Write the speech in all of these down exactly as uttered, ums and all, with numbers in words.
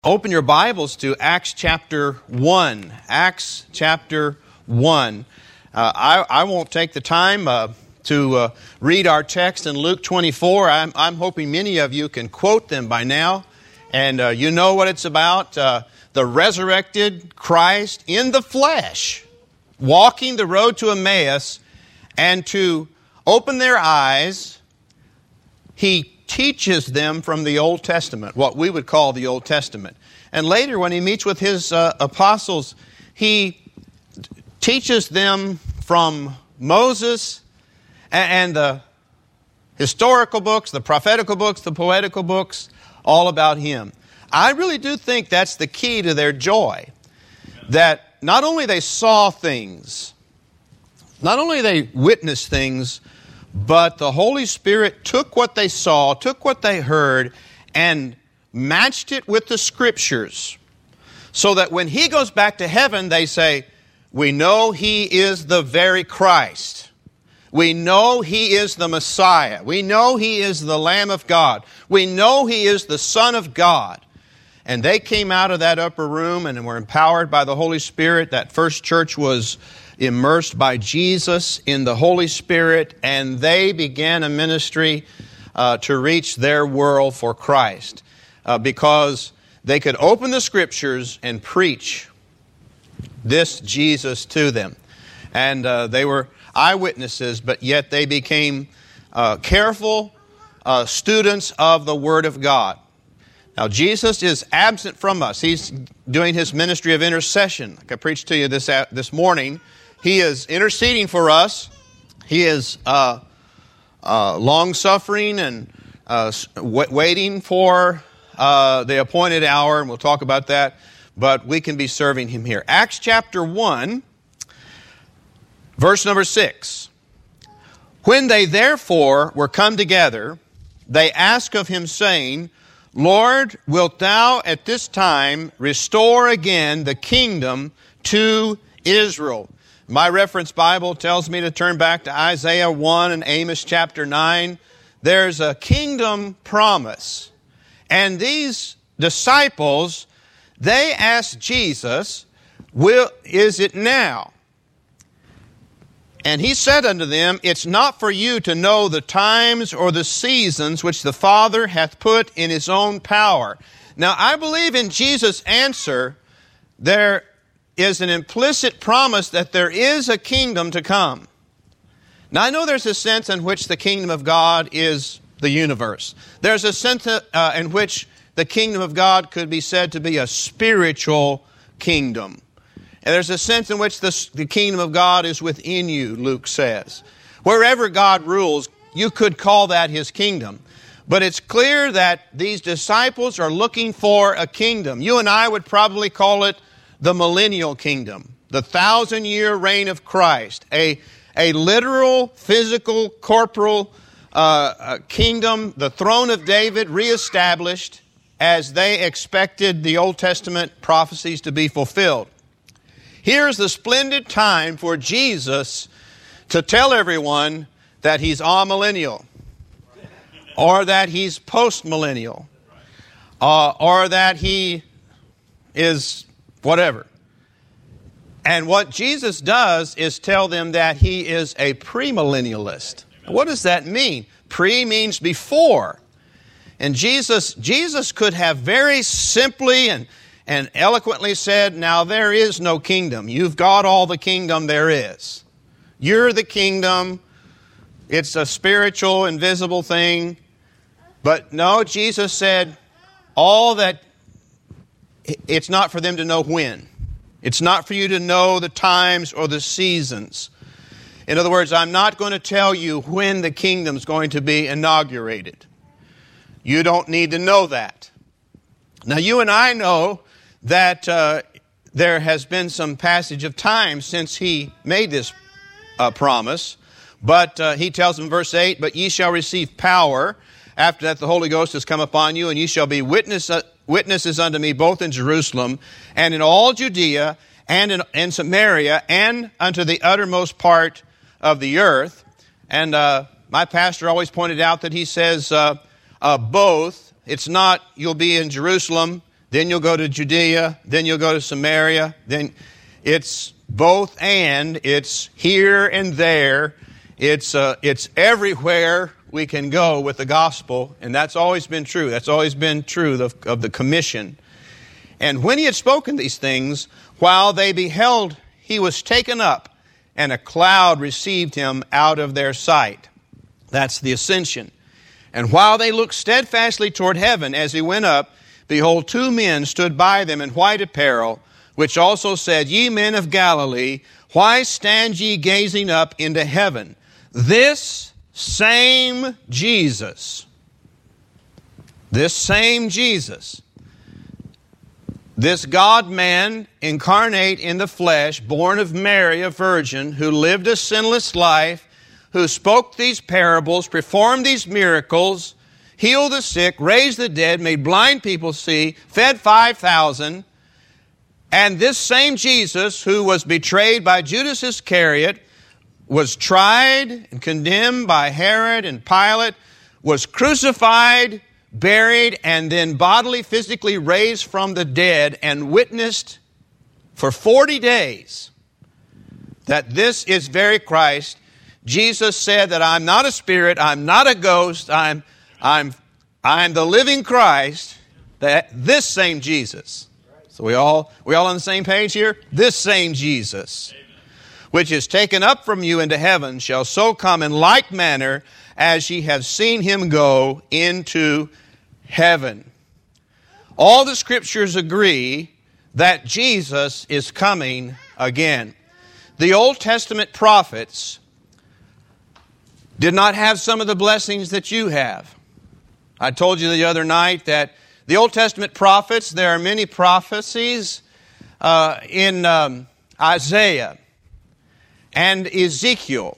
Open your Bibles to Acts chapter one. Acts chapter one. Uh, I, I won't take the time uh, to uh, read our text in Luke twenty-four. I'm, I'm hoping many of you can quote them by now. And uh, you know what it's about. Uh, the resurrected Christ in the flesh, walking the road to Emmaus, and to open their eyes, He teaches them from the Old Testament, what we would call the Old Testament. And later, when He meets with His uh, apostles, He teaches them from Moses and, and the historical books, the prophetical books, the poetical books, all about Him. I really do think that's the key to their joy. That not only they saw things, not only they witnessed things, but the Holy Spirit took what they saw, took what they heard, and matched it with the Scriptures. So that when He goes back to heaven, they say, we know He is the very Christ. We know He is the Messiah. We know He is the Lamb of God. We know He is the Son of God. And they came out of that upper room and were empowered by the Holy Spirit. That first church was immersed by Jesus in the Holy Spirit, and they began a ministry uh, to reach their world for Christ uh, because they could open the Scriptures and preach this Jesus to them. And uh, they were eyewitnesses, but yet they became uh, careful uh, students of the Word of God. Now, Jesus is absent from us. He's doing His ministry of intercession. Like I preached to you this, this morning, He is interceding for us. He is uh, uh, long-suffering and uh, waiting for uh, the appointed hour, and we'll talk about that. But we can be serving Him here. Acts chapter one, verse number six. When they therefore were come together, they asked of Him, saying, Lord, wilt Thou at this time restore again the kingdom to Israel? My reference Bible tells me to turn back to Isaiah one and Amos chapter nine. There's a kingdom promise. And these disciples, they asked Jesus, "Will is it now?" And He said unto them, It's not for you to know the times or the seasons which the Father hath put in His own power. Now, I believe in Jesus' answer, there is an implicit promise that there is a kingdom to come. Now, I know there's a sense in which the kingdom of God is the universe. There's a sense uh, in which the kingdom of God could be said to be a spiritual kingdom. And there's a sense in which the, the kingdom of God is within you, Luke says. Wherever God rules, you could call that His kingdom. But it's clear that these disciples are looking for a kingdom. You and I would probably call it the millennial kingdom, the thousand-year reign of Christ, a, a literal, physical, corporal uh, uh, kingdom, the throne of David reestablished as they expected the Old Testament prophecies to be fulfilled. Here's the splendid time for Jesus to tell everyone that He's amillennial, or that He's postmillennial, uh, or that He is whatever. And what Jesus does is tell them that He is a premillennialist. What does that mean? Pre means before. And Jesus, Jesus could have very simply and And eloquently said, now there is no kingdom. You've got all the kingdom there is. You're the kingdom. It's a spiritual, invisible thing. But no, Jesus said, all that, it's not for them to know when. It's not for you to know the times or the seasons. In other words, I'm not going to tell you when the kingdom's going to be inaugurated. You don't need to know that. Now, you and I know that uh, there has been some passage of time since He made this uh, promise. But uh, He tells them in verse eight, But ye shall receive power. After that the Holy Ghost has come upon you, and ye shall be witness, uh, witnesses unto me both in Jerusalem and in all Judea and in, in Samaria and unto the uttermost part of the earth. And uh, my pastor always pointed out that he says uh, uh, both. It's not you'll be in Jerusalem then you'll go to Judea, then you'll go to Samaria. Then it's both and. It's here and there. It's uh, it's everywhere we can go with the gospel, and that's always been true. That's always been true of, of the commission. And when he had spoken these things, while they beheld, he was taken up, and a cloud received him out of their sight. That's the ascension. And while they looked steadfastly toward heaven as he went up, behold, two men stood by them in white apparel, which also said, Ye men of Galilee, why stand ye gazing up into heaven? This same Jesus, this same Jesus, this God-man incarnate in the flesh, born of Mary, a virgin, who lived a sinless life, who spoke these parables, performed these miracles, healed the sick, raised the dead, made blind people see, fed five thousand. And this same Jesus, who was betrayed by Judas Iscariot, was tried and condemned by Herod and Pilate, was crucified, buried, and then bodily, physically raised from the dead, and witnessed for forty days that this is very Christ. Jesus said that I'm not a spirit, I'm not a ghost, I'm, I'm, I'm the living Christ, that this same Jesus. So we all, we all on the same page here? This same Jesus, which is taken up from you into heaven, shall so come in like manner as ye have seen him go into heaven. All the scriptures agree that Jesus is coming again. The Old Testament prophets did not have some of the blessings that you have. I told you the other night that the Old Testament prophets, there are many prophecies uh, in um, Isaiah and Ezekiel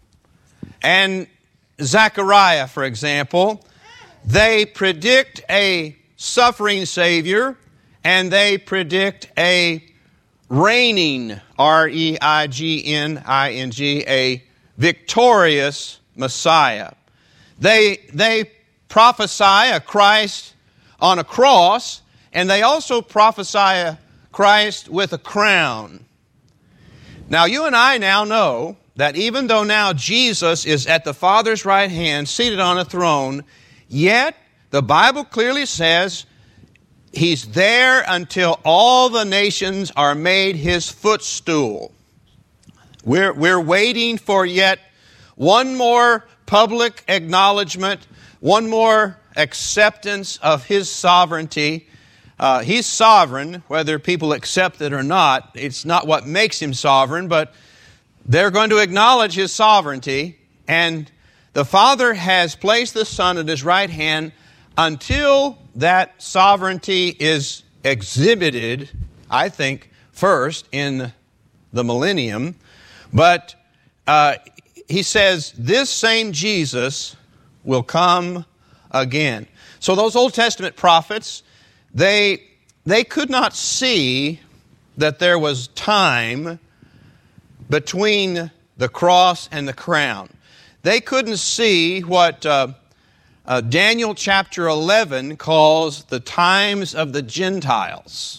and Zechariah, for example. They predict a suffering Savior, and they predict a reigning, R E I G N I N G, a victorious Messiah. They, they prophesy a Christ on a cross, and they also prophesy a Christ with a crown. Now, you and I now know that even though now Jesus is at the Father's right hand, seated on a throne, yet the Bible clearly says He's there until all the nations are made His footstool. We're, we're waiting for yet one more public acknowledgement, one more acceptance of His sovereignty. Uh, he's sovereign, whether people accept it or not. It's not what makes Him sovereign, but they're going to acknowledge His sovereignty. And the Father has placed the Son at His right hand until that sovereignty is exhibited, I think, first in the millennium. But uh, He says this same Jesus will come again. So those Old Testament prophets, They, they could not see that there was time between the cross and the crown. They couldn't see what uh, uh, Daniel chapter eleven calls the times of the Gentiles.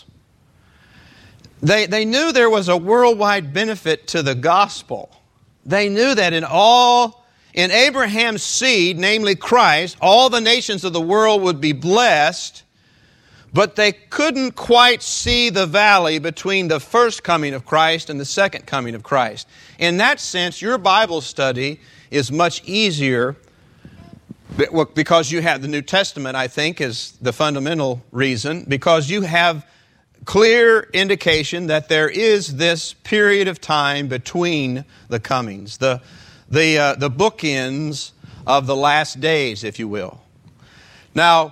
They, they knew there was a worldwide benefit to the gospel. They knew that in all, in Abraham's seed, namely Christ, all the nations of the world would be blessed. But they couldn't quite see the valley between the first coming of Christ and the second coming of Christ. In that sense, your Bible study is much easier because you have the New Testament, I think, is the fundamental reason, because you have clear indication that there is this period of time between the comings, the, the, uh, the bookends of the last days, if you will. Now,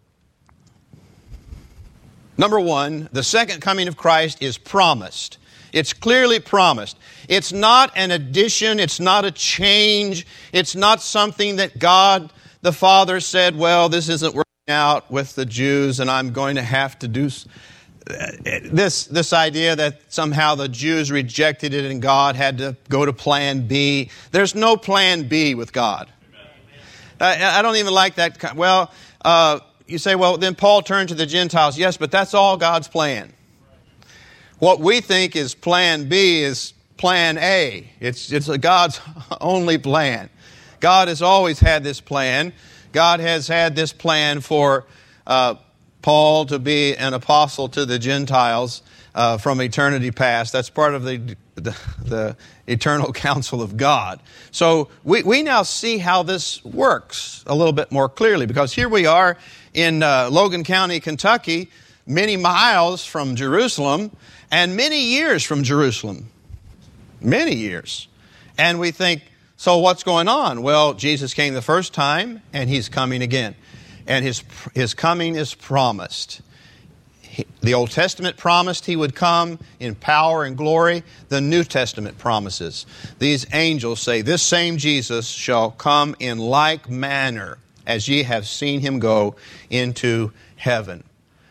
number one, the second coming of Christ is promised. It's clearly promised. It's not an addition. It's not a change. It's not something that God the Father said, well, this isn't working out with the Jews and I'm going to have to do this, this idea that somehow the Jews rejected it and God had to go to plan B. There's no plan B with God. I, I don't even like that. Well, uh, you say, well, then Paul turned to the Gentiles. Yes, but that's all God's plan. What we think is plan B is plan A. It's, it's a God's only plan. God has always had this plan. God has had this plan for uh, Paul to be an apostle to the Gentiles uh, from eternity past. That's part of the, the, the eternal counsel of God. So we, we now see how this works a little bit more clearly, because here we are in uh, Logan County, Kentucky, many miles from Jerusalem and many years from Jerusalem. Many years. And we think, so what's going on? Well, Jesus came the first time, and He's coming again. And His, his coming is promised. He, the Old Testament promised He would come in power and glory. The New Testament promises. These angels say, this same Jesus shall come in like manner as ye have seen Him go into heaven.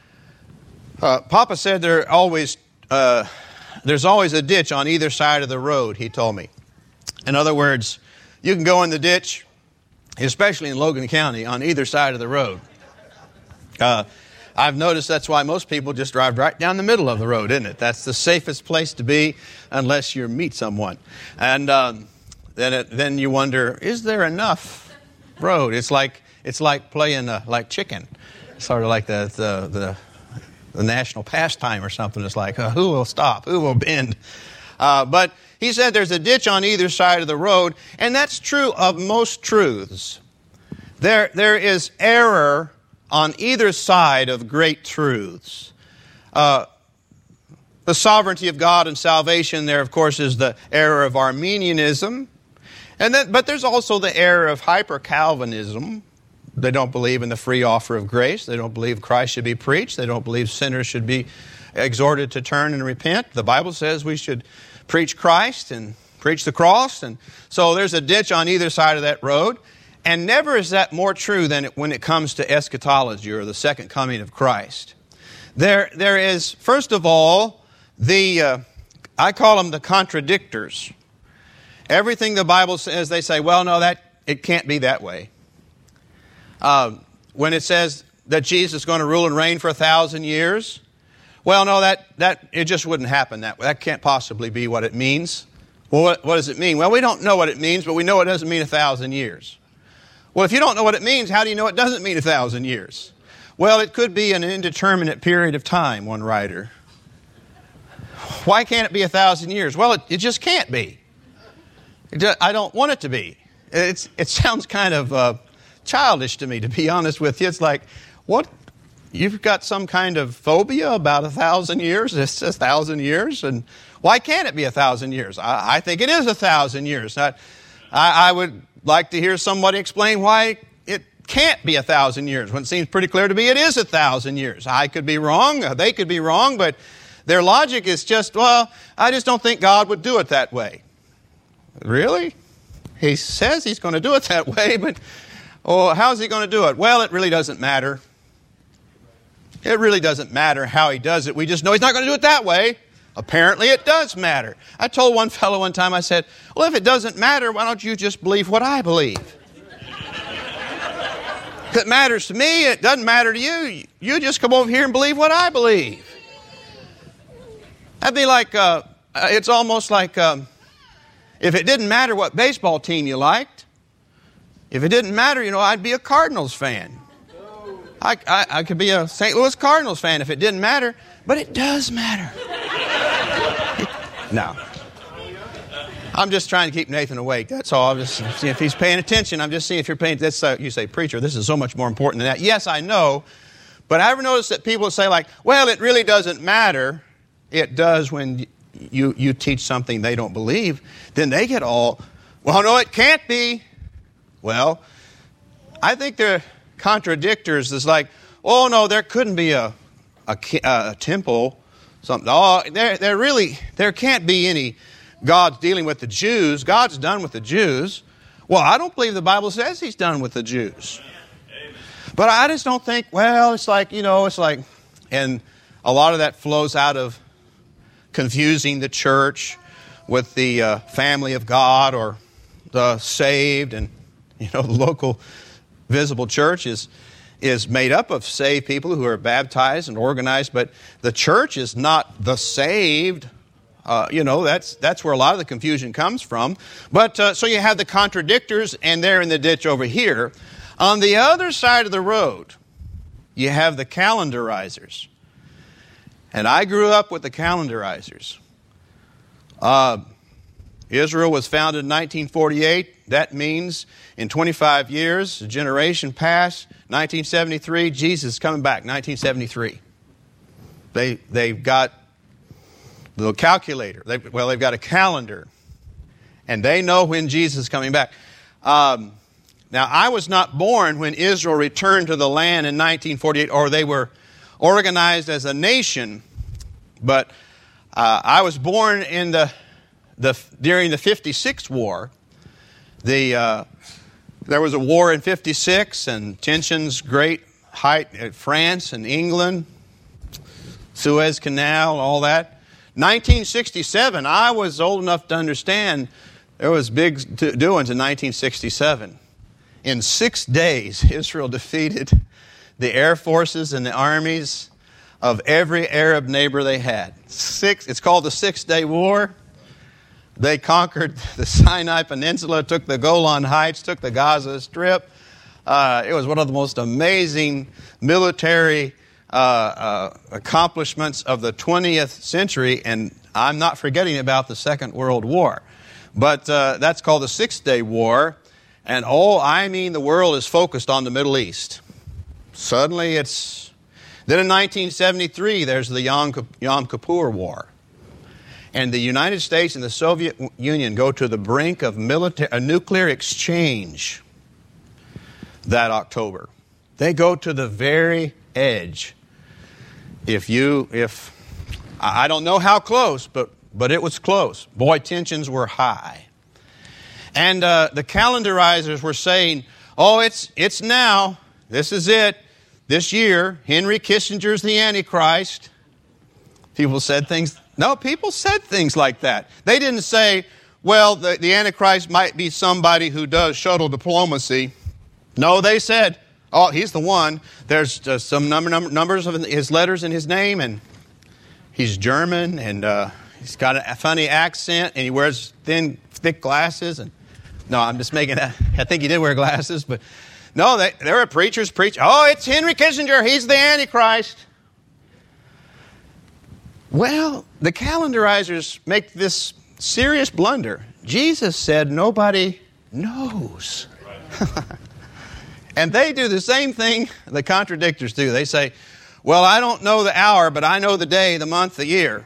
Uh, Papa said there always... Uh, There's always a ditch on either side of the road, he told me. In other words, you can go in the ditch, especially in Logan County, on either side of the road. Uh, I've noticed that's why most people just drive right down the middle of the road, isn't it? That's the safest place to be unless you meet someone. And um, then it, then you wonder, is there enough road? It's like it's like playing uh, like chicken, sort of like the the the. the national pastime or something. It's like, uh, who will stop? Who will bend? Uh, but he said there's a ditch on either side of the road, and that's true of most truths. There, there is error on either side of great truths. Uh, the sovereignty of God and salvation, there, of course, is the error of Arminianism. And then, but there's also the error of hyper-Calvinism. They don't believe in the free offer of grace. They don't believe Christ should be preached. They don't believe sinners should be exhorted to turn and repent. The Bible says we should preach Christ and preach the cross. And so there's a ditch on either side of that road. And never is that more true than when it comes to eschatology, or the second coming of Christ. There, there is, first of all, the, uh, I call them the contradictors. Everything the Bible says, they say, well, no, that it can't be that way. Uh, when it says that Jesus is going to rule and reign for a thousand years, well, no, that, that it just wouldn't happen that way. That can't possibly be what it means. Well, what, what does it mean? Well, we don't know what it means, but we know it doesn't mean a thousand years. Well, if you don't know what it means, how do you know it doesn't mean a thousand years? Well, it could be an indeterminate period of time, one writer. Why can't it be a thousand years? Well, it, it just can't be. It, I don't want it to be. It's, it sounds kind of... Uh, childish to me, to be honest with you. It's like, what? You've got some kind of phobia about a thousand years? It's a thousand years? And why can't it be a thousand years? I, I think it is a thousand years. I, I, I would like to hear somebody explain why it can't be a thousand years, when it seems pretty clear to me it is a thousand years. I could be wrong, they could be wrong, but their logic is just, well, I just don't think God would do it that way. Really? He says He's going to do it that way, but oh, how's He going to do it? Well, it really doesn't matter. It really doesn't matter how He does it. We just know He's not going to do it that way. Apparently it does matter. I told one fellow one time, I said, well, if it doesn't matter, why don't you just believe what I believe? If it matters to me, it doesn't matter to you. You just come over here and believe what I believe. That'd be like, uh, it's almost like um, if it didn't matter what baseball team you liked, if it didn't matter, you know, I'd be a Cardinals fan. I, I, I could be a Saint Louis Cardinals fan if it didn't matter, but it does matter. No. I'm just trying to keep Nathan awake. That's all. I'm just seeing if he's paying attention. I'm just seeing if you're paying attention. Uh, you say, preacher, this is so much more important than that. Yes, I know. But I ever noticed that people say like, well, it really doesn't matter. It does when you, you teach something they don't believe. Then they get all, well, no, it can't be. Well, I think they're contradictors. It's like, oh, no, there couldn't be a, a, a temple. Something. Oh, there, there really, there can't be any God's dealing with the Jews. God's done with the Jews. Well, I don't believe the Bible says He's done with the Jews. But I just don't think, well, it's like, you know, it's like, and a lot of that flows out of confusing the church with the uh, family of God or the saved and, you know, the local visible churches. is made up of saved people who are baptized and organized, but the church is not the saved. Uh, you know, that's that's where a lot of the confusion comes from. But uh, so you have the contradictors, and they're in the ditch over here. On the other side of the road, you have the calendarizers. And I grew up with the calendarizers. Uh, Israel was founded in nineteen forty-eight. That means in twenty-five years, a generation passed. nineteen seventy-three, Jesus is coming back, nineteen seventy-three. They, they've got the calculator. They, well, they've got a calendar. And they know when Jesus is coming back. Um, now, I was not born when Israel returned to the land in nineteen forty-eight, or they were organized as a nation. But uh, I was born in the, the during the fifty-six war. The uh, there was a war in fifty-six, and tensions great height at France and England, Suez Canal, all that. nineteen sixty-seven, I was old enough to understand there was big doings in nineteen sixty-seven. In six days, Israel defeated the air forces and the armies of every Arab neighbor they had. Six. It's called the Six-Day War. They conquered the Sinai Peninsula, took the Golan Heights, took the Gaza Strip. Uh, it was one of the most amazing military uh, uh, accomplishments of the twentieth century, and I'm not forgetting about the Second World War. But uh, that's called the Six-Day War, and oh, I mean, the world is focused on the Middle East. Suddenly it's... Then in nineteen seventy-three, there's the Yom Kippur War. And the United States and the Soviet Union go to the brink of military, a nuclear exchange that October. They go to the very edge. If you, if, I don't know how close, but, but it was close. Boy, tensions were high. And uh, the calendarizers were saying, oh, it's, it's now, this is it. This year, Henry Kissinger's the Antichrist. People said things... No, people said things like that. They didn't say, well, the, the Antichrist might be somebody who does shuttle diplomacy. No, they said, oh, he's the one. There's uh, some number, number numbers of his letters in his name, and he's German, and uh, he's got a funny accent, and he wears thin, thick glasses. And no, I'm just making that. I think he did wear glasses, but no, they, there were preachers preach. Oh, it's Henry Kissinger. He's the Antichrist. Well, the calendarizers make this serious blunder. Jesus said nobody knows. And they do the same thing the contradictors do. They say, well, I don't know the hour, but I know the day, the month, the year.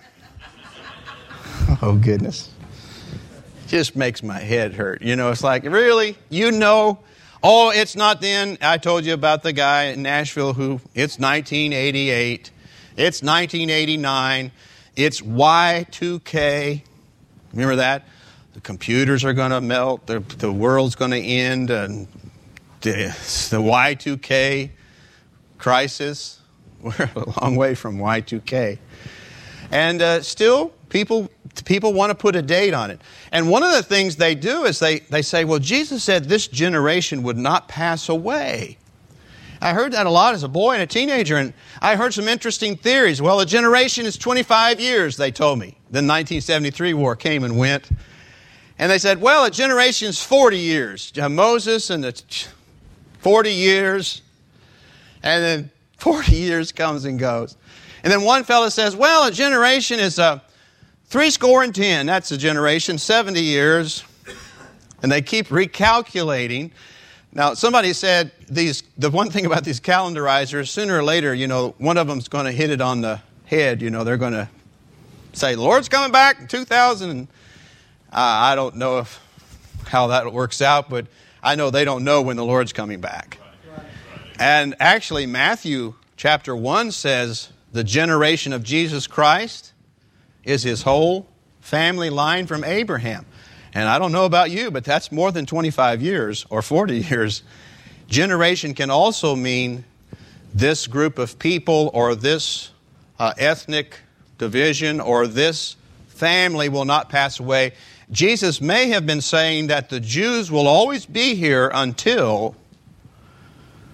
Oh, goodness. Just makes my head hurt. You know, it's like, really? You know? Oh, it's not then. I told you about the guy in Nashville who, it's nineteen eighty-eight. It's nineteen eighty-nine. It's Y two K. Remember that? The computers are going to melt. The, the world's going to end. And the, the Y two K crisis. We're a long way from Y two K. And uh, still, people people want to put a date on it. And one of the things they do is they, they say, well, Jesus said this generation would not pass away. I heard that a lot as a boy and a teenager, and I heard some interesting theories. Well, a generation is twenty-five years, they told me. The nineteen seventy-three war came and went. And they said, well, a generation is forty years. Moses and the forty years, and then forty years comes and goes. And then one fellow says, well, a generation is uh, three score and ten. That's a generation, seventy years. And they keep recalculating. Now, somebody said these. The one thing about these calendarizers, sooner or later, you know, one of them's going to hit it on the head. You know, they're going to say, the Lord's coming back in two thousand. Uh, I don't know if how that works out, but I know they don't know when the Lord's coming back. And actually, Matthew chapter one says the generation of Jesus Christ is his whole family line from Abraham. And I don't know about you, but that's more than twenty-five years or forty years. Generation can also mean this group of people or this uh, ethnic division or this family will not pass away. Jesus may have been saying that the Jews will always be here until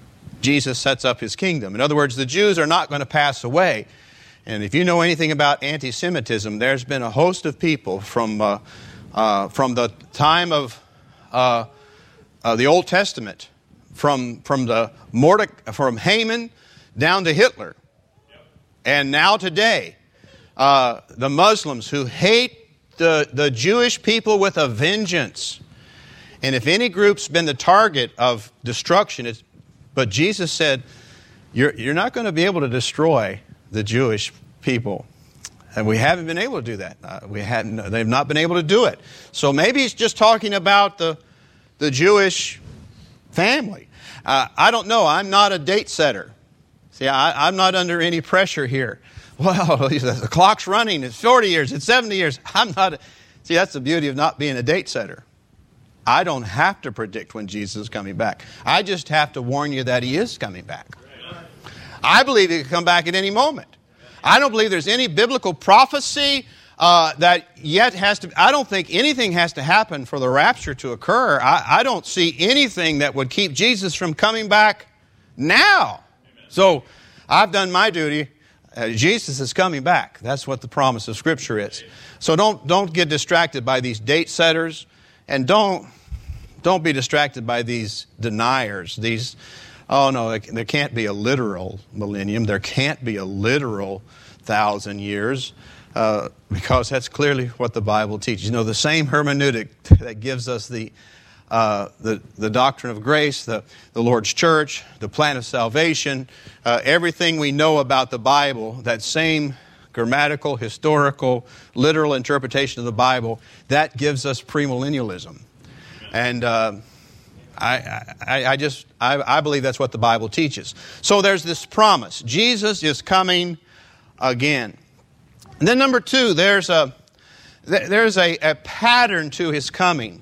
Jesus sets up his kingdom. In other words, the Jews are not going to pass away. And if you know anything about anti-Semitism, there's been a host of people from uh, uh, from the time of uh, uh, the Old Testament, from from the Mordec- from Haman down to Hitler, and now today, uh, the Muslims who hate the the Jewish people with a vengeance. And if any group's been the target of destruction, it's, but Jesus said, "You're you're not going to be able to destroy the Jewish people," and we haven't been able to do that. Uh, we hadn't; they've not been able to do it. So maybe he's just talking about the the Jewish family. Uh, I don't know. I'm not a date setter. See, I, I'm not under any pressure here. Well, the clock's running. It's forty years. It's seventy years. I'm not. A, see, that's the beauty of not being a date setter. I don't have to predict when Jesus is coming back. I just have to warn you that he is coming back. I believe he could come back at any moment. I don't believe there's any biblical prophecy uh, that yet has to... I don't think anything has to happen for the rapture to occur. I, I don't see anything that would keep Jesus from coming back now. So I've done my duty. Uh, Jesus is coming back. That's what the promise of Scripture is. So don't don't get distracted by these date setters, and don't don't be distracted by these deniers. These, oh no, there can't be a literal millennium. There can't be a literal thousand years, uh, because that's clearly what the Bible teaches. You know, the same hermeneutic that gives us the Uh, the, the doctrine of grace, the, the Lord's church, the plan of salvation, uh, everything we know about the Bible, that same grammatical, historical, literal interpretation of the Bible, that gives us premillennialism. And uh, I, I, I just, I, I believe that's what the Bible teaches. So there's this promise. Jesus is coming again. And then number two, there's a, there's a, a pattern to his coming.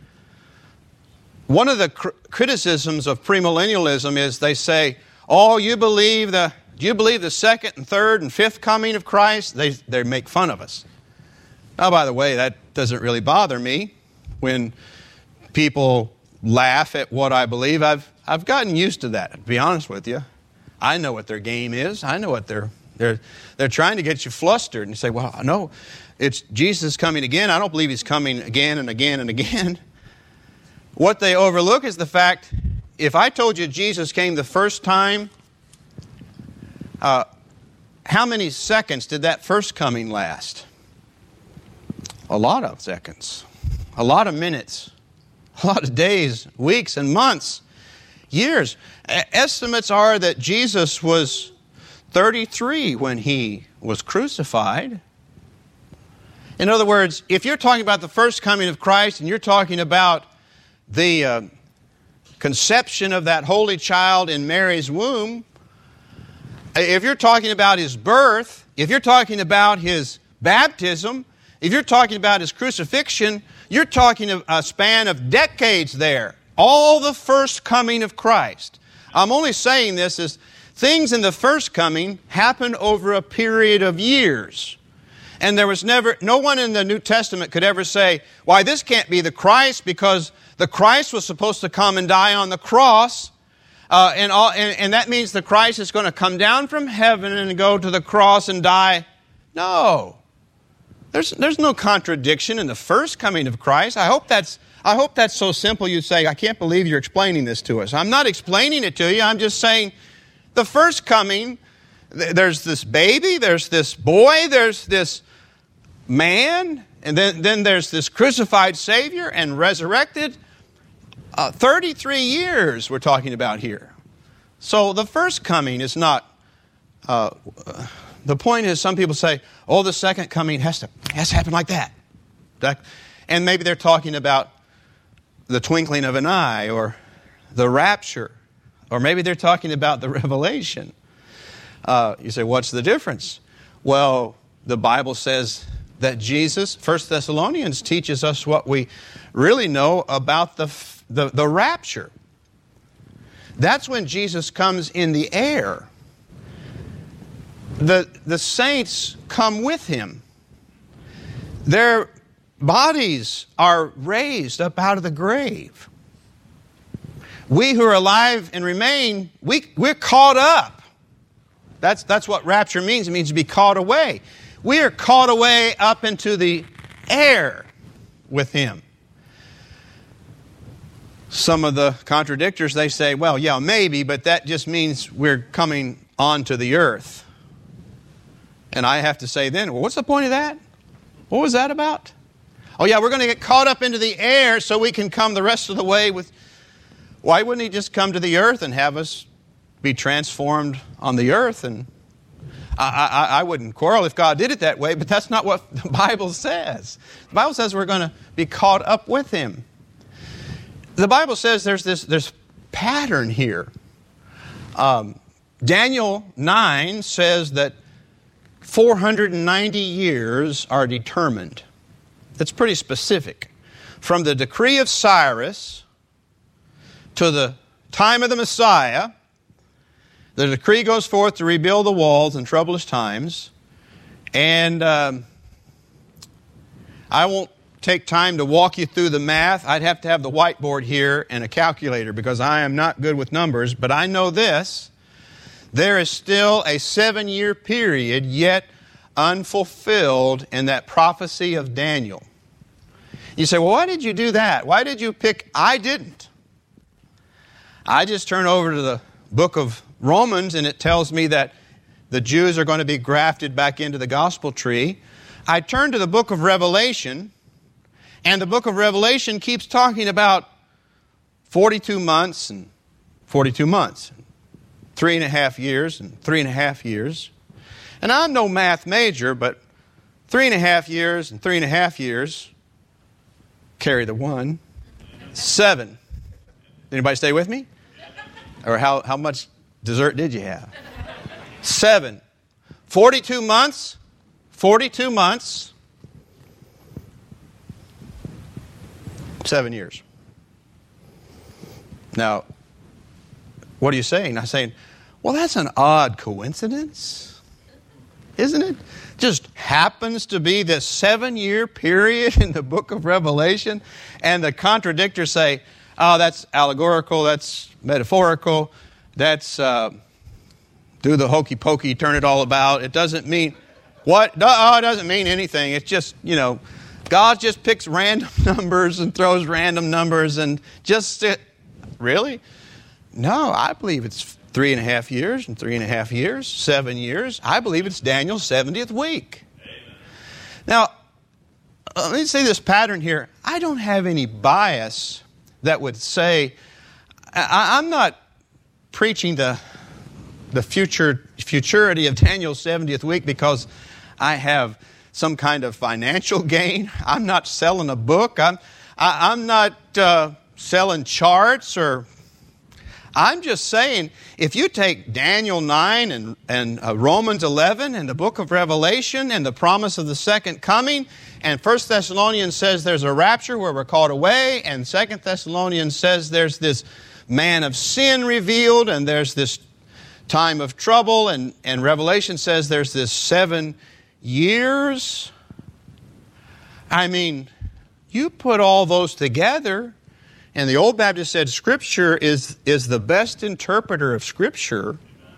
One of the cr- criticisms of premillennialism is they say, "Oh, you believe the do you believe the second and third and fifth coming of Christ?" They they make fun of us. Now, by the way, that doesn't really bother me when people laugh at what I believe. I've I've gotten used to that. To be honest with you, I know what their game is. I know what they're they're they're trying to get you flustered and you say, "Well, no, it's Jesus coming again. I don't believe he's coming again and again and again." What they overlook is the fact, if I told you Jesus came the first time, uh, how many seconds did that first coming last? A lot of seconds, a lot of minutes, a lot of days, weeks, and months, years. Estimates are that Jesus was thirty-three when he was crucified. In other words, if you're talking about the first coming of Christ and you're talking about the uh, conception of that holy child in Mary's womb, if you're talking about his birth, if you're talking about his baptism, if you're talking about his crucifixion, you're talking of a span of decades there. All the first coming of Christ. I'm only saying this as things in the first coming happen over a period of years. And there was never, no one in the New Testament could ever say, "Why, this can't be the Christ, because the Christ was supposed to come and die on the cross, uh, and, all, and, and that means the Christ is going to come down from heaven and go to the cross and die." No. There's, there's no contradiction in the first coming of Christ. I hope that's, I hope that's so simple you say, "I can't believe you're explaining this to us." I'm not explaining it to you. I'm just saying the first coming, there's this baby, there's this boy, there's this man, and then, then there's this crucified Savior and resurrected. Uh, thirty-three years we're talking about here. So the first coming is not... Uh, uh, the point is, some people say, "Oh, the second coming has to, has to happen like that." that. And maybe they're talking about the twinkling of an eye, or the rapture, or maybe they're talking about the revelation. Uh, you say, what's the difference? Well, the Bible says that Jesus, First Thessalonians, teaches us what we really know about the, the, the rapture. That's when Jesus comes in the air. The, the saints come with him. Their bodies are raised up out of the grave. we who are alive and remain, we, we're caught up. That's, that's what rapture means. It means to be caught away. We are caught away up into the air with Him. Some of the contradictors, they say, well, yeah, maybe, but that just means we're coming onto the earth. And I have to say then, well, what's the point of that? What was that about? Oh, yeah, we're going to get caught up into the air so we can come the rest of the way with... Why wouldn't He just come to the earth and have us be transformed on the earth? And I, I, I wouldn't quarrel if God did it that way, but that's not what the Bible says. The Bible says we're going to be caught up with Him. The Bible says there's this, this pattern here. Um, Daniel nine says that four hundred ninety years are determined. That's pretty specific. From the decree of Cyrus to the time of the Messiah, the decree goes forth to rebuild the walls in troublous times. And um, I won't take time to walk you through the math. I'd have to have the whiteboard here and a calculator because I am not good with numbers. But I know this. There is still a seven-year period yet unfulfilled in that prophecy of Daniel. You say, well, why did you do that? Why did you pick? I didn't. I just turn over to the book of Romans and it tells me that the Jews are going to be grafted back into the gospel tree. I turn to the book of Revelation, and the book of Revelation keeps talking about forty-two months and forty-two months, three and a half years and three and a half years. And I'm no math major, but three and a half years and three and a half years, carry the one, seven. Anybody stay with me? Or how, how much dessert did you have? Seven. forty-two months, forty-two months, seven years. Now, what are you saying? I'm saying, well, that's an odd coincidence, isn't it? Just happens to be this seven-year period in the book of Revelation, and the contradictors say, oh, that's allegorical, that's metaphorical, that's uh, do the hokey pokey, turn it all about. It doesn't mean what? No, oh, it doesn't mean anything. It's just, you know, God just picks random numbers and throws random numbers and just, uh, really? No, I believe it's three and a half years and three and a half years, seven years. I believe it's Daniel's seventieth week. Amen. Now, uh, let me say this pattern here. I don't have any bias that would say, I, I'm not preaching the, the future futurity of Daniel's seventieth week because I have some kind of financial gain. I'm not selling a book. I'm, I, I'm not uh, selling charts or... I'm just saying, if you take Daniel nine and, and uh, Romans eleven and the book of Revelation and the promise of the second coming, and First Thessalonians says there's a rapture where we're caught away, and Second Thessalonians says there's this man of sin revealed, and there's this time of trouble, and, and Revelation says there's this seven years. I mean, you put all those together, and the Old Baptist said Scripture is, is the best interpreter of Scripture.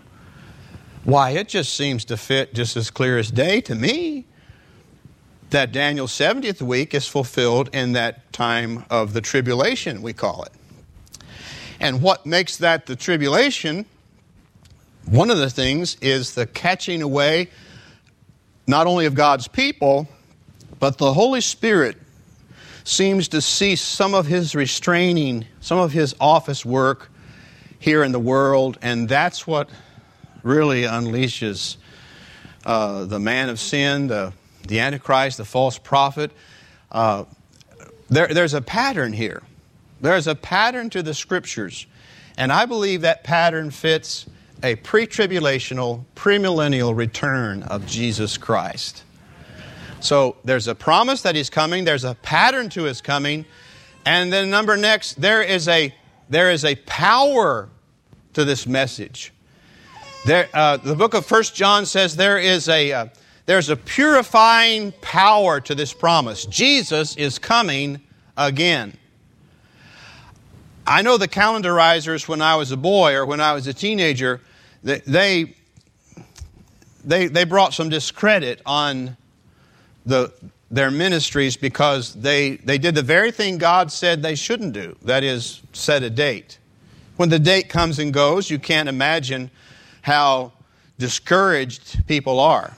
Why, it just seems to fit just as clear as day to me that Daniel's seventieth week is fulfilled in that time of the tribulation, we call it. And what makes that the tribulation, one of the things is the catching away not only of God's people, but the Holy Spirit seems to cease some of His restraining, some of His office work here in the world, and that's what really unleashes uh, the man of sin, the, the Antichrist, the false prophet. Uh, there, there's a pattern here. There's a pattern to the Scriptures, and I believe that pattern fits a pre-tribulational, premillennial return of Jesus Christ. So there's a promise that He's coming. There's a pattern to His coming. And then number next, there is a, there is a power to this message. There, uh, the book of First John says there is a, uh, there's a purifying power to this promise. Jesus is coming again. I know the calendarizers when I was a boy or when I was a teenager, they they they, they brought some discredit on the their ministries because they, they did the very thing God said they shouldn't do, that is, set a date. When the date comes and goes, you can't imagine how discouraged people are.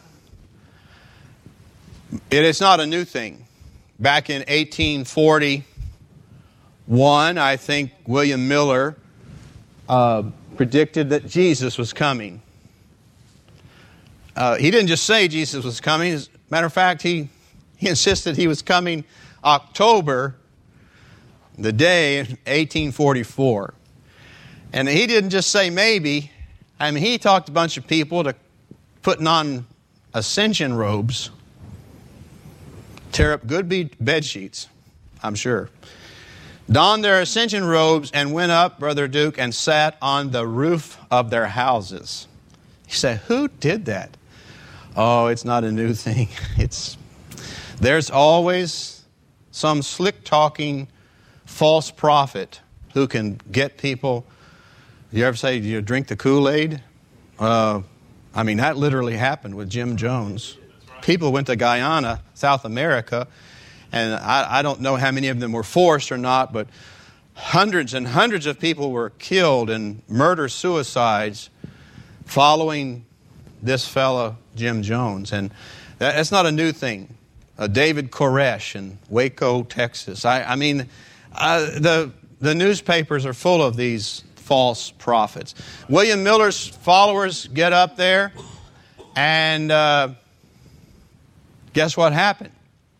It is not a new thing. Back in eighteen forty-one, I think William Miller uh, predicted that Jesus was coming. Uh, he didn't just say Jesus was coming. As a matter of fact, he, he insisted he was coming October, the day in eighteen forty-four. And he didn't just say maybe. I mean, he talked a bunch of people to putting on ascension robes, tear up good bed sheets, I'm sure, donned their ascension robes and went up, Brother Duke, and sat on the roof of their houses. He said, who did that? Oh, it's not a new thing. It's there's always some slick-talking false prophet who can get people. You ever say, do you drink the Kool-Aid? Uh, I mean, that literally happened with Jim Jones. People went to Guyana, South America, and I, I don't know how many of them were forced or not, but hundreds and hundreds of people were killed in murder-suicides following this fella, Jim Jones. And that, that's not a new thing. Uh, David Koresh in Waco, Texas. I, I mean, uh, the the newspapers are full of these false prophets. William Miller's followers get up there, and uh, guess what happened?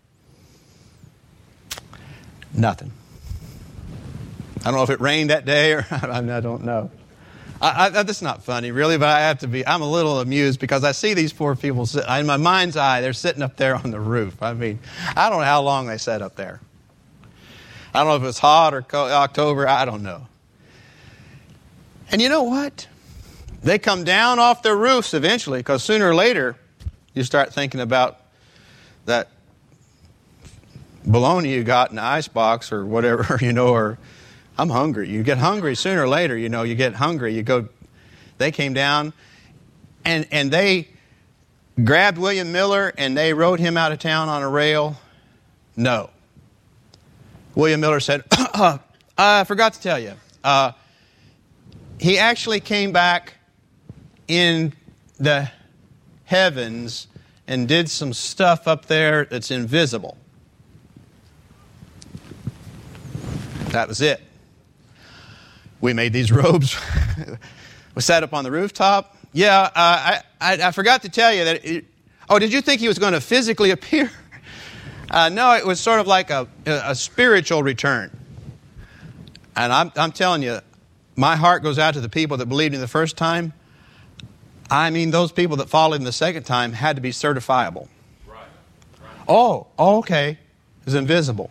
Nothing. I don't know if it rained that day, or I don't know. I, I, that's not funny, really, but I have to be. I'm a little amused because I see these poor people sit, in my mind's eye. They're sitting up there on the roof. I mean, I don't know how long they sat up there. I don't know if it was hot or cold, October. I don't know. And you know what? They come down off their roofs eventually, because sooner or later you start thinking about that bologna you got in the icebox or whatever, you know, or I'm hungry. You get hungry sooner or later, you know, you get hungry. You go, they came down and, and they grabbed William Miller and they rode him out of town on a rail. No. William Miller said, uh, I forgot to tell you, uh, he actually came back in the heavens and did some stuff up there that's invisible. That was it. We made these robes. We sat up on the rooftop. Yeah, uh, I, I I forgot to tell you that. It, oh, did you think he was going to physically appear? Uh, no, it was sort of like a, a spiritual return. And I'm, I'm telling you, my heart goes out to the people that believed him the first time. I mean, those people that followed him the second time had to be certifiable. Right. Right. Oh, oh, okay. It was invisible.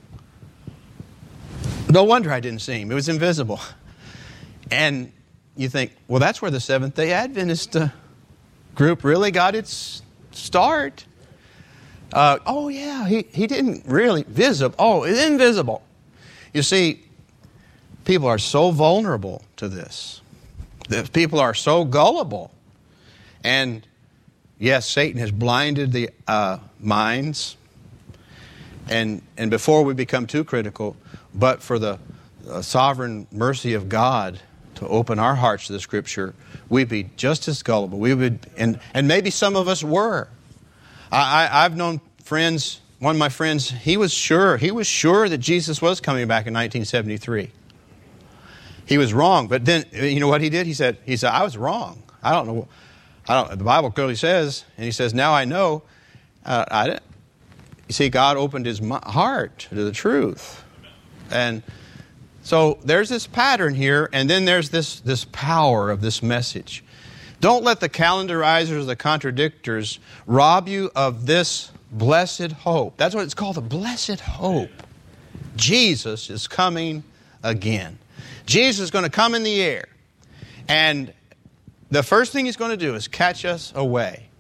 No wonder I didn't see him. It was invisible. And you think, well, that's where the Seventh-day Adventist uh, group really got its start. Uh, oh, yeah, he, he didn't really visible. Oh, it's invisible. You see, people are so vulnerable to this. The people are so gullible. And, yes, Satan has blinded the uh, minds. And, and before we become too critical, but for the uh, sovereign mercy of God to open our hearts to the Scripture, we'd be just as gullible. We would, and, and maybe some of us were. I, I, I've known friends, one of my friends, he was sure, he was sure that Jesus was coming back in nineteen seventy-three. He was wrong, but then, you know what he did? He said, he said, I was wrong. I don't know. I don't. The Bible clearly says, and he says, now I know. Uh, I didn't. You see, God opened his heart to the truth. And so there's this pattern here, and then there's this, this power of this message. Don't let the calendarizers, the contradictors, rob you of this blessed hope. That's what it's called, the blessed hope. Jesus is coming again. Jesus is going to come in the air, and the first thing he's going to do is catch us away.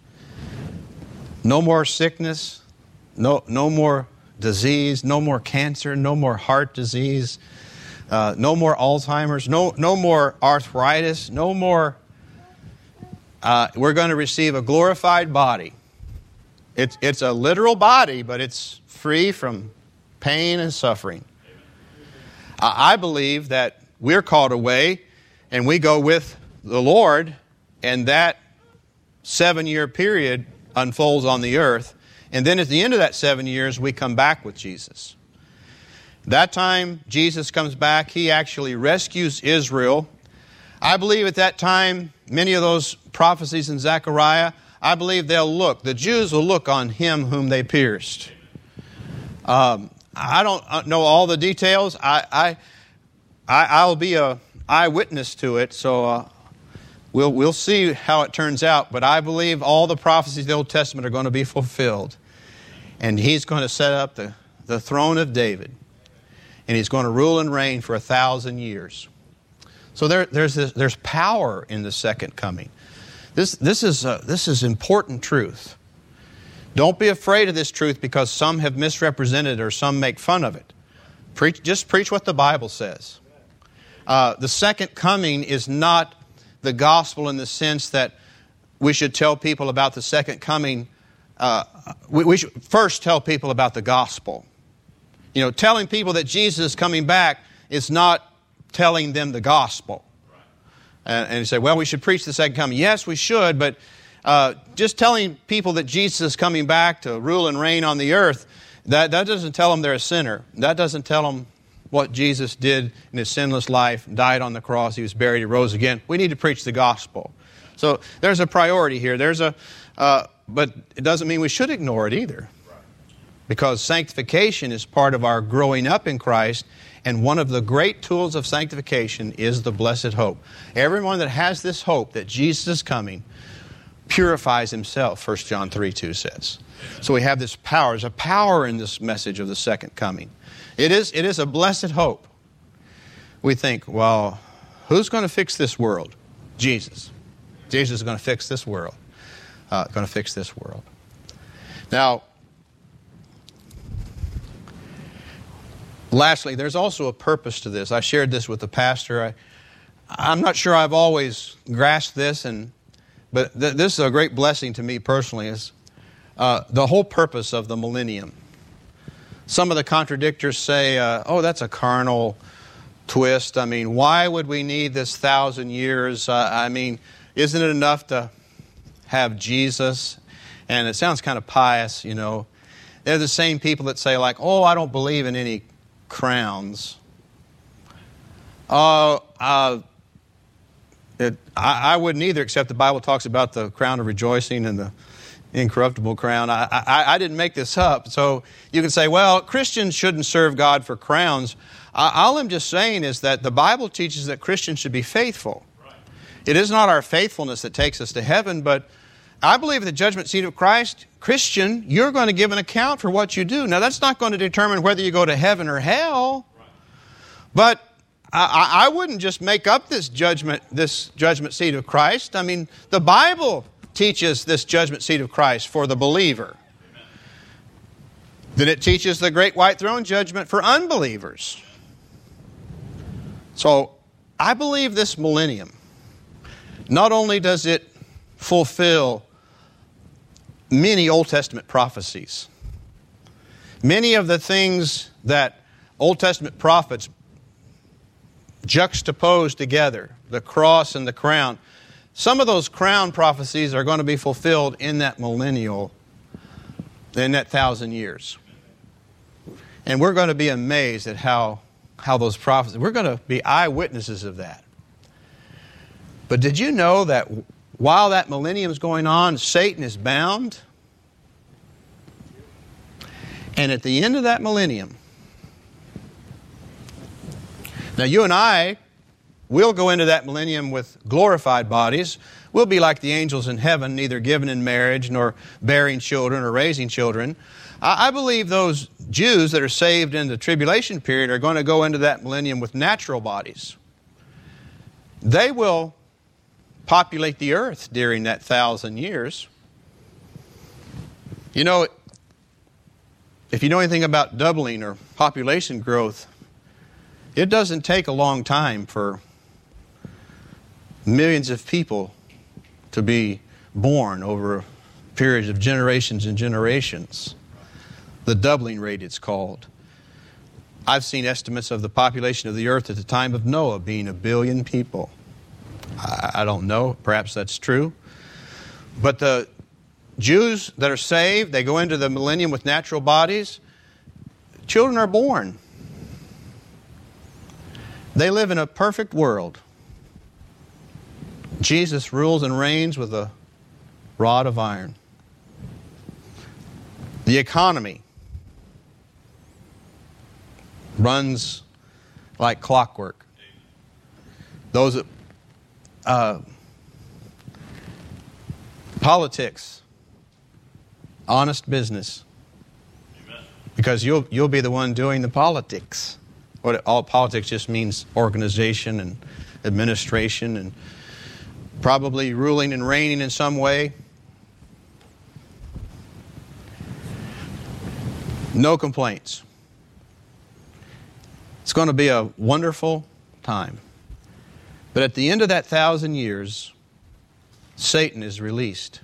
No more sickness, no, no more disease, no more cancer, no more heart disease, Uh, no more Alzheimer's, no, no more arthritis, no more. Uh, we're going to receive a glorified body. It's, it's a literal body, but it's free from pain and suffering. Uh, I believe that we're called away and we go with the Lord, and that seven-year period unfolds on the earth. And then at the end of that seven years, we come back with Jesus. That time, Jesus comes back. He actually rescues Israel. I believe at that time, many of those prophecies in Zechariah, I believe they'll look. The Jews will look on Him whom they pierced. Um, I don't know all the details. I, I, I I'll be a eyewitness to it, so uh, we'll we'll see how it turns out. But I believe all the prophecies of the Old Testament are going to be fulfilled, and He's going to set up the, the throne of David, and He's going to rule and reign for a thousand years. So there, there's this, there's power in the second coming. This this is uh, this is important truth. Don't be afraid of this truth because some have misrepresented it or some make fun of it. Preach, just preach what the Bible says. Uh, the second coming is not the gospel in the sense that we should tell people about the second coming. Uh, we, we should first tell people about the gospel. You know, telling people that Jesus is coming back is not telling them the gospel. And, and you say, well, we should preach the second coming. Yes, we should, but uh, just telling people that Jesus is coming back to rule and reign on the earth, that, that doesn't tell them they're a sinner. That doesn't tell them what Jesus did in His sinless life, died on the cross, He was buried, He rose again. We need to preach the gospel. So there's a priority here. There's a, uh, but it doesn't mean we should ignore it either. Because sanctification is part of our growing up in Christ, and one of the great tools of sanctification is the blessed hope. Everyone that has this hope that Jesus is coming purifies himself, First John three two says. So we have this power. There's a power in this message of the second coming. It is, it is a blessed hope. We think, well, who's going to fix this world? Jesus. Jesus is going to fix this world. Uh, going to fix this world. Now, lastly, there's also a purpose to this. I shared this with the pastor. I, I'm not sure I've always grasped this, and but th- this is a great blessing to me personally, is uh, the whole purpose of the millennium. Some of the contradictors say, uh, oh, that's a carnal twist. I mean, why would we need this thousand years? Uh, I mean, isn't it enough to have Jesus? And it sounds kind of pious, you know. They're the same people that say, like, oh, I don't believe in any crowns. Uh, uh, it, I, I wouldn't either, except the Bible talks about the crown of rejoicing and the incorruptible crown. I, I, I didn't make this up. So you can say, well, Christians shouldn't serve God for crowns. I, all I'm just saying is that the Bible teaches that Christians should be faithful. Right. It is not our faithfulness that takes us to heaven, but I believe at the judgment seat of Christ, Christian, you're going to give an account for what you do. Now, that's not going to determine whether you go to heaven or hell. Right. But I, I wouldn't just make up this judgment, this judgment seat of Christ. I mean, the Bible teaches this judgment seat of Christ for the believer. Amen. Then it teaches the great white throne judgment for unbelievers. So, I believe this millennium, not only does it fulfill many Old Testament prophecies, many of the things that Old Testament prophets juxtaposed together, the cross and the crown, some of those crown prophecies are going to be fulfilled in that millennial, in that thousand years. And we're going to be amazed at how, how those prophecies, we're going to be eyewitnesses of that. But did you know that while that millennium is going on, Satan is bound? And at the end of that millennium, now you and I will go into that millennium with glorified bodies. We'll be like the angels in heaven, neither given in marriage nor bearing children or raising children. I believe those Jews that are saved in the tribulation period are going to go into that millennium with natural bodies. They will populate the earth during that thousand years. You know, if you know anything about doubling or population growth, It doesn't take a long time for millions of people to be born over periods of generations and generations. The doubling rate, it's called. I've seen estimates of the population of the earth at the time of Noah being a billion people. I, I don't know. Perhaps that's true. But the Jews that are saved, they go into the millennium with natural bodies. Children are born. They live in a perfect world. Jesus rules and reigns with a rod of iron. The economy runs like clockwork. Those that, uh, politics, honest business, because you'll you'll be the one doing the politics. What all politics just means organization and administration and probably ruling and reigning in some way. No complaints. It's going to be a wonderful time. But at the end of that thousand years, Satan is released.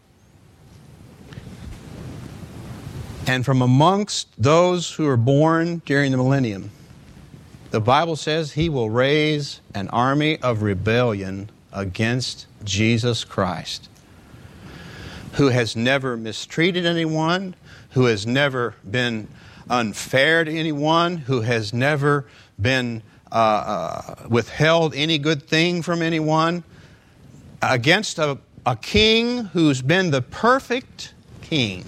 And from amongst those who are born during the millennium, the Bible says he will raise an army of rebellion against Jesus Christ, who has never mistreated anyone, who has never been unfair to anyone, who has never been uh, uh, withheld any good thing from anyone, against a, a king who's been the perfect king.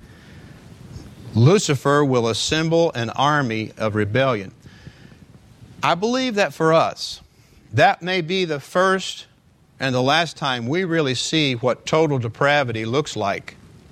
Lucifer will assemble an army of rebellion. I believe that for us, that may be the first and the last time we really see what total depravity looks like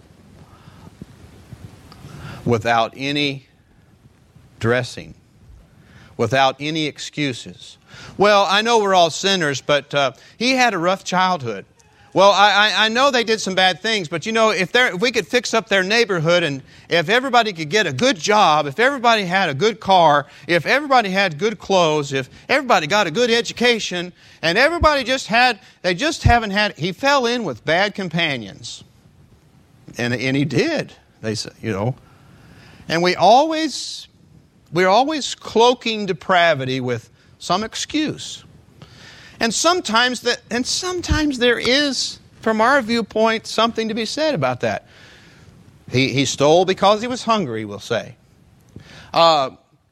without any dressing, without any excuses. Well, I know we're all sinners, but uh, he had a rough childhood. Well, I, I know they did some bad things, but you know, if, if we could fix up their neighborhood and if everybody could get a good job, if everybody had a good car, if everybody had good clothes, if everybody got a good education, and everybody just had, they just haven't had, he fell in with bad companions. And, and he did, they said, you know. And we always, we're always cloaking depravity with some excuse. And sometimes that, and sometimes there is, from our viewpoint, something to be said about that. He he stole because he was hungry, we'll say. Uh,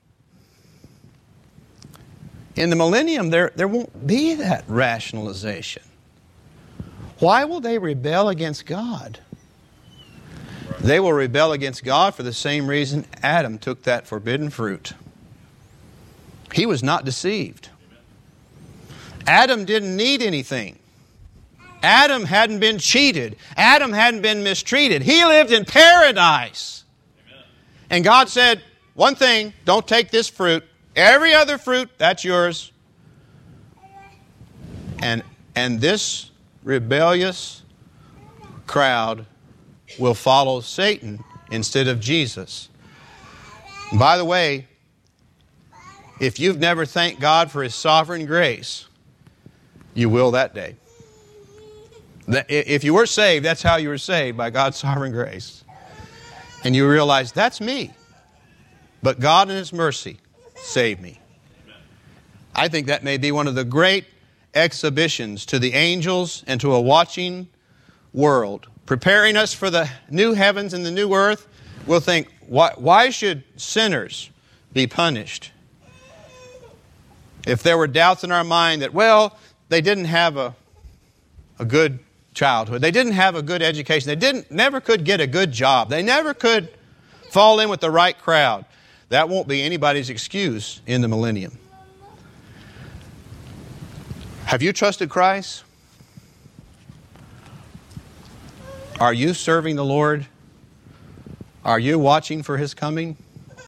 in the millennium, there there won't be that rationalization. Why will they rebel against God? They will rebel against God for the same reason Adam took that forbidden fruit. He was not deceived. Adam didn't need anything. Adam hadn't been cheated. Adam hadn't been mistreated. He lived in paradise. Amen. And God said, one thing, don't take this fruit. Every other fruit, that's yours. And, and this rebellious crowd will follow Satan instead of Jesus. And by the way, if you've never thanked God for His sovereign grace, you will that day. If you were saved, that's how you were saved, by God's sovereign grace. And you realize, that's me. But God in His mercy saved me. I think that may be one of the great exhibitions to the angels and to a watching world, preparing us for the new heavens and the new earth. We'll think, why, why should sinners be punished? If there were doubts in our mind that, well, they didn't have a, a good childhood. They didn't have a good education. They didn't never could get a good job. They never could fall in with the right crowd. That won't be anybody's excuse in the millennium. Have you trusted Christ? Are you serving the Lord? Are you watching for His coming?